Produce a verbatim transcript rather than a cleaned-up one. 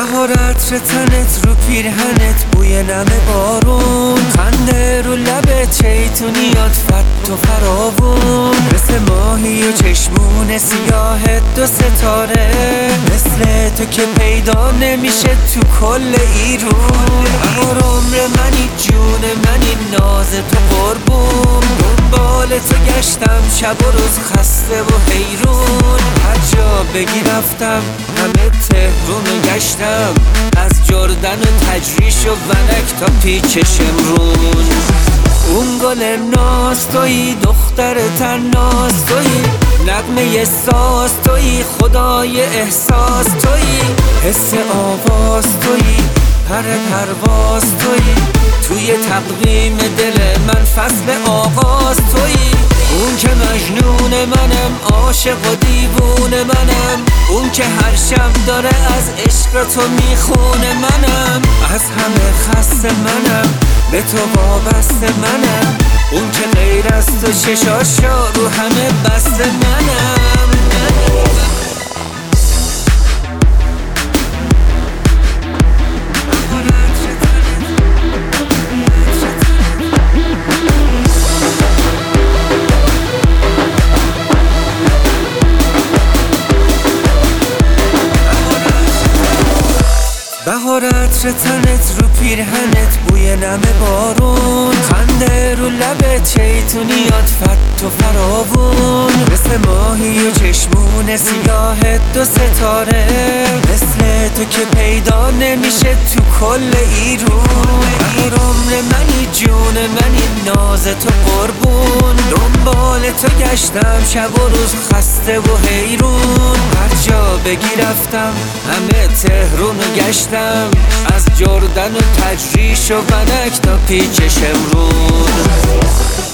بهارت تنت رو پیرهنت بوی نم بارون، خنده رو لبت شیطونیات فت و فراوون، مثل ماهی و چشمون سیاهت دو ستاره، مثل تو که پیدا نمیشه تو کل ایرون. بهار عمر منی جون منی ناز تو قربون، دنبال تو گشتم شب و روز خسته و حیرون، هر جا بگی رفتم همه تهرون و گشتم، از جردن و تجریش و ونک تا پیچ شمرون. اون گل ناز تویی، دختر تناز تویی، نغمه ساز تویی، خدای احساس تویی، حس آواز تویی، پر پرواز تویی، توی تقویم دل من فصل آغاز تویی. اون که مجنون منم، عاشق و دیوون منم، اون که هر شب داره از عشق تو میخونه منم، از همه خسته منم، به تو وابسته منم، اون که غیر از تو چشاشا رو همه بسته منم. بهارت تنت رو پیرهنت بوی نم بارون، خنده رو لبت شیطونیات فت و فراوون، مثل ماهی و چشمون سیاهت دو ستاره، مثل تو که پیدا نمیشه تو کل ایرون. بهار عمر منی جون منی ناز تو قربون، دنبال تو گشتم شب و روز خسته و حیرون، هر جا بگی رفتم همه تهرون و گشتم، از جردن و تجریش و ونک تا پیچ شمرون.